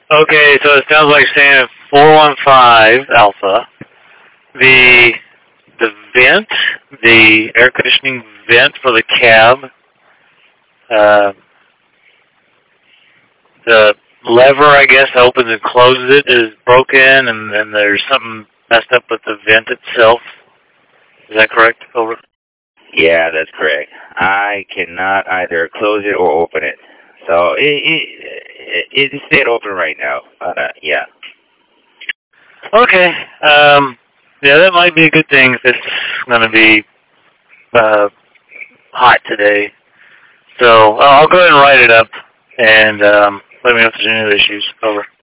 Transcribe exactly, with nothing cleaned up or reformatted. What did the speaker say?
Okay, so it sounds like saying four one five Alpha. The the vent, the air conditioning vent for the cab, uh, the lever, I guess, opens and closes it is broken, and then there's something messed up with the vent itself. Is that correct? Over. Yeah, that's correct. I cannot either close it or open it. So it it, it is stayed open right now. But uh, yeah. Okay. Um, yeah, that might be a good thing if it's going to be uh, hot today. So uh, I'll go ahead and write it up, and um, let me know if there's any other issues. Over.